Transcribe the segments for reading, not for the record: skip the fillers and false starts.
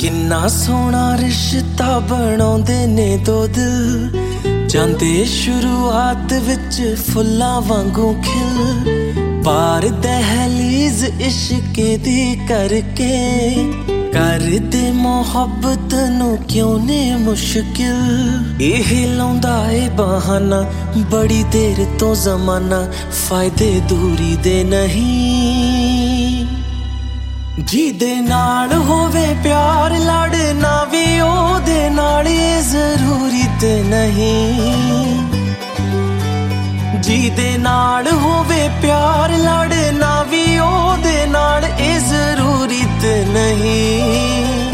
ਕਿੰਨਾ ਸੋਹਣਾ ਰਿਸ਼ਤਾ ਬਣਾਉਂਦੇ ਨੇ ਦੋ ਦਿਲ, ਜਾਂਦੇ ਸ਼ੁਰੂਆਤ ਵਿੱਚ ਫੁੱਲਾਂ ਵਾਂਗੂ ਖਿਲ। ਪਾਰ ਦਹਿਲੀਜ਼ ਇਸ਼ਕੇ ਦੀ ਕਰਕੇ ਕਰਦੇ ਮੁਹੱਬਤ ਨੂੰ ਕਿਉਂ ਨੇ ਮੁਸ਼ਕਿਲ। ਇਹ ਲਾਉਂਦਾ ਏ ਬਹਾਨਾ ਬੜੀ ਦੇਰ ਤੋਂ ਜ਼ਮਾਨਾ, ਫਾਇਦੇ ਦੂਰੀ ਦੇ ਨਹੀਂ। ਜਿਹਦੇ ਨਾਲ ਹੋਵੇ ਪਿਆਰ ਲੜਨਾ ਵੀ ਉਹਦੇ ਨਾਲ ਇਹ ਜ਼ਰੂਰੀ ਤੇ ਨਹੀਂ। ਜਿਹਦੇ ਨਾਲ ਹੋਵੇ ਪਿਆਰ ਲੜਨਾ ਵੀ ਉਹਦੇ ਨਾਲ ਇਹ ਜ਼ਰੂਰੀ ਤੇ ਨਹੀਂ।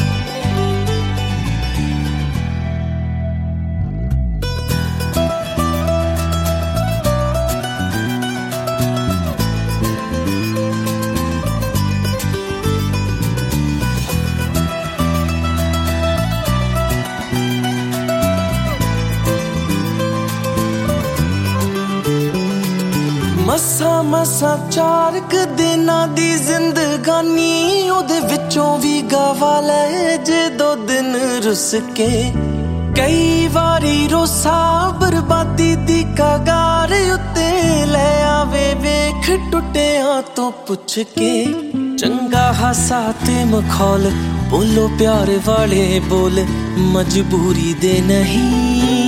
ਮਸਾਂ ਮਸਾਂ 4 ਕੁ ਦਿਨਾਂ ਦੀ ਜ਼ਿੰਦਗਾਨੀ, ਉਹਦੇ ਵਿੱਚੋਂ ਵੀ ਗਵਾ ਲੈ ਜੇ 2 ਦਿਨ ਰੁੱਸ ਕੇ। ਕਈ ਵਾਰੀ ਰੋਸਾ ਬਰਬਾਦੀ ਦੀ ਕਗਾਰ ਉੱਤੇ ਲੈ ਆਵੇ ਵੇਖ ਟੁੱਟਿਆਂ ਤੋਂ ਪੁੱਛ ਕੇ। ਚੰਗਾ ਹਾਸਾ ਤੇ ਮਖੌਲ ਬੋਲੋ ਪਿਆਰ ਵਾਲੇ ਬੋਲ, ਮਜਬੂਰੀ ਦੇ ਨਹੀਂ।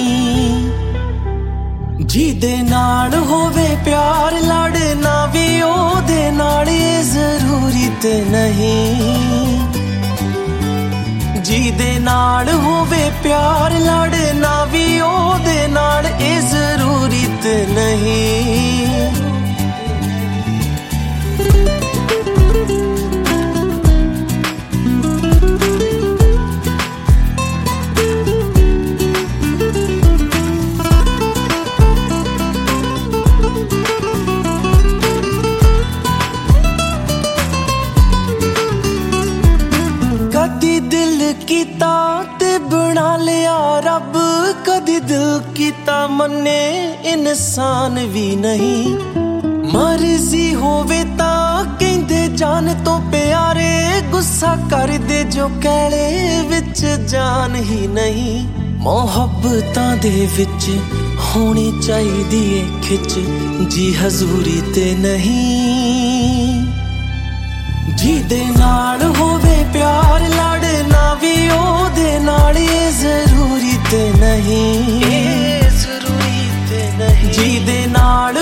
ਜਿਹਦੇ ਨਾਲ ਹੋਵੇ ਪਿਆਰ ਲੜਨਾ ਵੀ ਉਹਦੇ ਨਾਲ ਇਹ ਜ਼ਰੂਰੀ ਤੇ ਨਹੀਂ। ਜਿਹਦੇ ਨਾਲ ਹੋਵੇ ਪਿਆਰ ਲੜਨਾ ਵੀ ਉਹਦੇ ਨਾਲ ਇਹ ਜ਼ਰੂਰੀ ਤੇ ਨਹੀਂ। ਕਦੀ ਦਿਲ ਕੀਤਾ ਤੇ ਬਣਾ ਲਿਆ ਰੱਬ, ਕਦੀ ਦਿਲ ਕੀਤਾ ਮੰਨੇ ਇਨਸਾਨ ਵੀ ਨਹੀਂ। ਮਰਜ਼ੀ ਹੋਵੇ ਤਾਂ ਕਹਿੰਦੇ ਜਾਨ ਤੋਂ ਪਿਆਰੇ, ਗੁੱਸਾ ਕਰਦੇ ਜੋ ਕਹਿਲੇ ਵਿੱਚ ਜਾਨ ਹੀ ਨਹੀਂ। ਮੁਹੱਬਤਾਂ ਦੇ ਵਿੱਚ ਹੋਣੀ ਚਾਹੀਦੀ ਏ ਖਿੱਚ, ਜੀ ਹਜ਼ੂਰੀ ਤੇ ਨਹੀਂ। ਜਿਹਦੇ ਨਾਲ ਹੋਵੇ ਪਿਆਰ ਲੜਨਾ ਵੀ ਉਹਦੇ ਨਾਲ ਇਹ ਜ਼ਰੂਰੀ ਤੇ ਨਹੀਂ। ਇਹ ਜ਼ਰੂਰੀ ਤੇ ਨਹੀਂ। ਜਿਹਦੇ ਨਾਲ